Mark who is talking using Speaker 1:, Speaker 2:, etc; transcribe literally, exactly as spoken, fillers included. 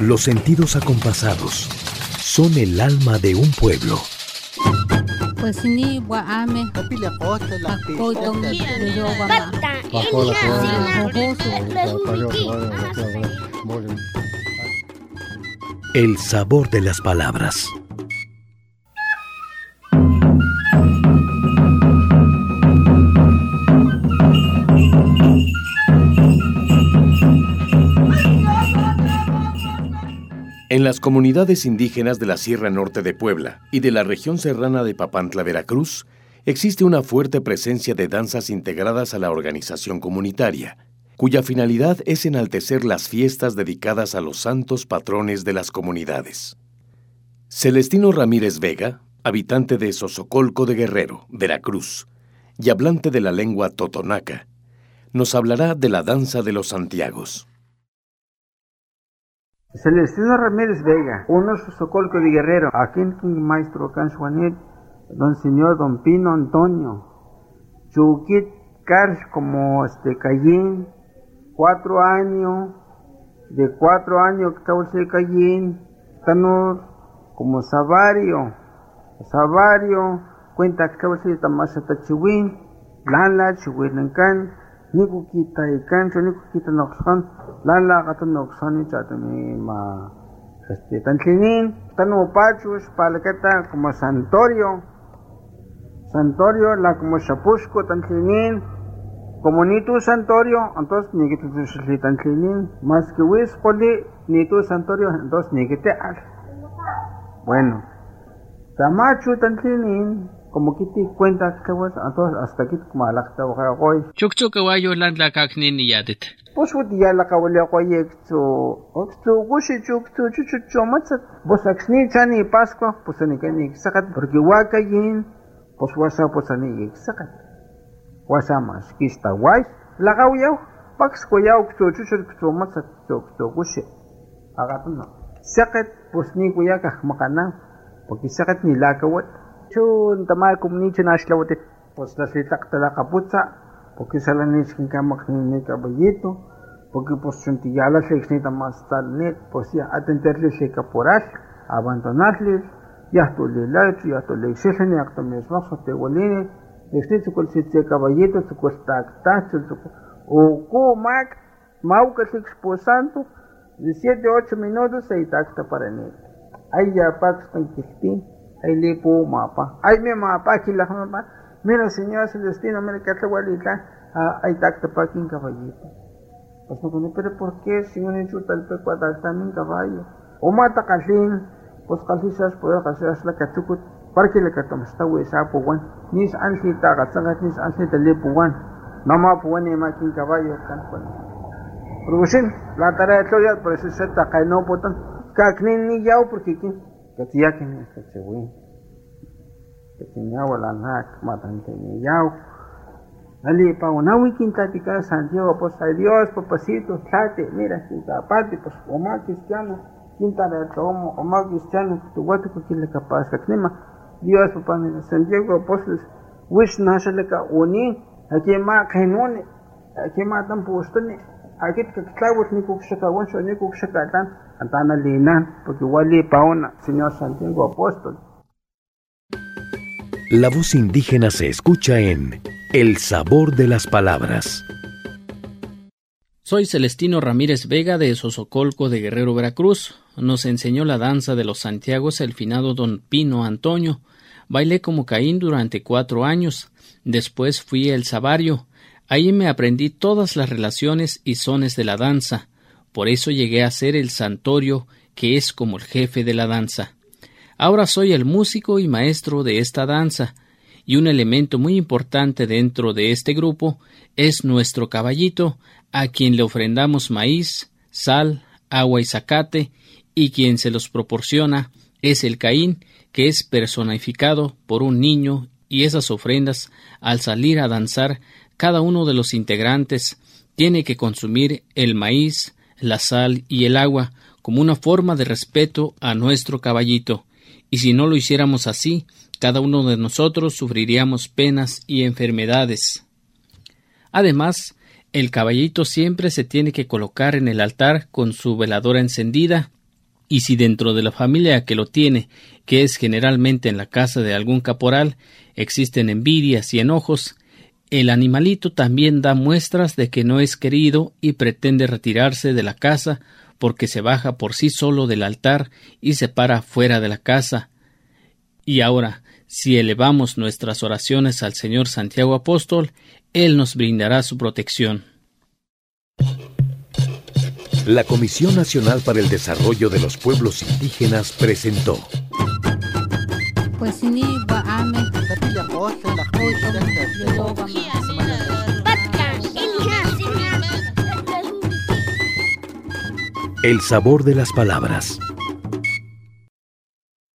Speaker 1: Los sentidos acompasados son el alma de un pueblo.
Speaker 2: Pues ni guame.
Speaker 1: El sabor de las palabras. En las comunidades indígenas de la Sierra Norte de Puebla y de la región serrana de Papantla, Veracruz, existe una fuerte presencia de danzas integradas a la organización comunitaria, cuya finalidad es enaltecer las fiestas dedicadas a los santos patrones de las comunidades. Celestino Ramírez Vega, habitante de Sosocolco de Guerrero, Veracruz, y hablante de la lengua totonaca, nos hablará de la danza de los Santiagos.
Speaker 3: Celestino Ramírez Vega, uno Sosocolco de Guerrero, aquí en maestro Canchuanit, don señor don Pino Antonio, Chuquit Cars como este Cayín, cuatro años, de cuatro años que estaba el Cayín, estamos como Savario, Savario, cuenta que estaba el Tamasa Tachiwin, Lala, Chihuilancan, Niku kita ikan, niku kita noksan, lala kata noksan itu atau ma, este tantlinin, tanu pachus, palaketa como Santorio, Santorio la como Chapusco tantlinin, como ni tu Santorio, entonces ni que tu se tantlinin, más que wis poli ni tu Santorio, entonces ni que te al. Bueno, tamachu tantlinin. Como que te cuenta que vas entonces hasta aquí como la que te voy a hoy.
Speaker 4: Chukchu kawayo land la kaknin yadit.
Speaker 3: Pues would ya la kawali ako yekto. Okto gushi chuktu chuchu chomatsa. Pues aksni chani Pascua pues ani kani sakat porque waka yin pues wasa pues ani sakat. Wasa mas kista wais la kawyao pax ko yao kto chuchu chomatsa chuktu gushi. Agatno. Sakat pues ni kuyaka makana porque sakat ni la kawat. Chun tamal kumni chunashlawte pues la sitakta la caputza porque salanis kin kamak ni caballito porque pues chuntiyala se exnita más net pues ya atenderle se caporash abandonarles ya to le la ya to le exisen ya to mesmo so te woline exnita con siete caballito su costa tacho o co mac mau que se exposando de siete a ocho minutos se takta para net ahí ya pax tan kistin ay lipo mapa. Ay mi mapa, aquí la mapa. Mira señor Celestino, mira que te voy a ay tacta pa aquí en caballito. Pues no pone, pero ¿por qué si uno chuta el peco a también caballo? O mata calín, pues calizas puedo hacer la cachucut, para que le catamos esta huesa po wan. Nis anjita gatsagat nis anjita lipo wan. No ma po wan ma aquí en caballo kan po. Production, la tarea de Claudia, por eso se ta cae no potan. Kaknin ni yao porque aquí Katiyakin es que se ve. Que tenía la nac, matante ni yao. Ali pa una weekend tatica Santiago, pues ay Dios, papacito, tlate, mira, si tapate, pues oma cristiano, quinta de tomo, oma cristiano, tu guate que le capaz, que clima, Dios, papá, Santiago, pues wish nasale ka uni, aquí ma kenone, aquí ma tan postone, aquí que clavos ni kuksaka, wancho ni kuksaka tan. Antana Lina, porque wali paona, señor Santiago Apóstol.
Speaker 1: La voz indígena se escucha en El Sabor de las Palabras.
Speaker 4: Soy Celestino Ramírez Vega de Sosocolco de Guerrero, Veracruz. Nos enseñó la danza de los Santiagos el finado don Pino Antonio. Bailé como Caín durante cuatro años. Después fui el Savario. Ahí me aprendí todas las relaciones y sones de la danza. Por eso llegué a ser el Santorio, que es como el jefe de la danza. Ahora soy el músico y maestro de esta danza, y un elemento muy importante dentro de este grupo es nuestro caballito, a quien le ofrendamos maíz, sal, agua y zacate, y quien se los proporciona es el Caín, que es personificado por un niño, y esas ofrendas, al salir a danzar, cada uno de los integrantes tiene que consumir el maíz, la sal y el agua como una forma de respeto a nuestro caballito, y si no lo hiciéramos así, cada uno de nosotros sufriríamos penas y enfermedades. Además, el caballito siempre se tiene que colocar en el altar con su veladora encendida Y si dentro de la familia que lo tiene, que es generalmente en la casa de algún caporal, existen envidias y enojos, el animalito también da muestras de que no es querido y pretende retirarse de la casa porque se baja por sí solo del altar y se para fuera de la casa. Y ahora, si elevamos nuestras oraciones al Señor Santiago Apóstol, Él nos brindará su protección.
Speaker 1: La Comisión Nacional para el Desarrollo de los Pueblos Indígenas presentó
Speaker 2: Pues ni baame.
Speaker 1: El sabor de las palabras.